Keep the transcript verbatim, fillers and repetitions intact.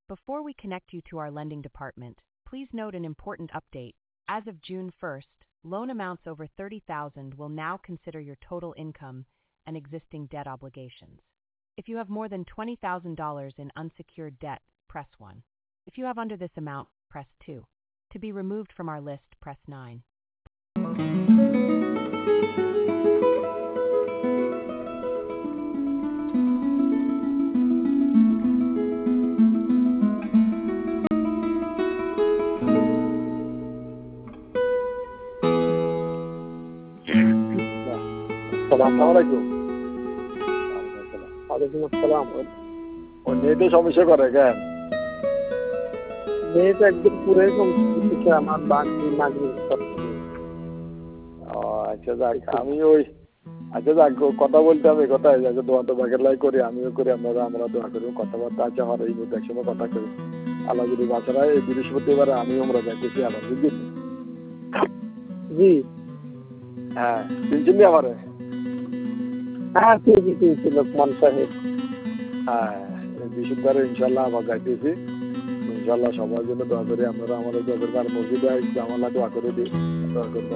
Before we connect you to our lending department, please note an important update. As of June first, loan amounts over thirty thousand dollars will now consider your total income and existing debt obligations. If you have more than twenty thousand dollars in unsecured debt, press one. If you have under this amount, press two. To be removed from our list, press nine. আসসালামাইকুম। ওয়ালাইকুম আসসালাম। ও নেটে সমস্যা করে কেন? Net একদম পুরাই সমস্যা আমার বাকি নাগরিক। ও আচ্ছা যাক, আমি ওই আচ্ছা যাক কথা বলতে হবে কথায় যাকে দোয়া তো বাগের লাই করি, আমিও করি, আমরা আমরা দোয়া করি, কথাবার্তা আছে আমার এই মধ্যে একসময় কথা করি। আল্লাহ যদি বাঁচারা এই বৃহস্পতিবার আমি আমরা যাইতেছি আবার বুঝলি। জি হ্যাঁ চিনছেন আমারে? হ্যাঁ চিনছি চিনছি লোকমান সাহেব। হ্যাঁ বৃহস্পতিবার ইনশাল্লাহ আবার যাইতেছি। ইনশাল্লাহ সবার জন্য দোয়া করি, আপনারা আমাদের দোয়া করবেন। আর মসজিদে জামালা দোয়া করে দিই, দোয়া করবেন।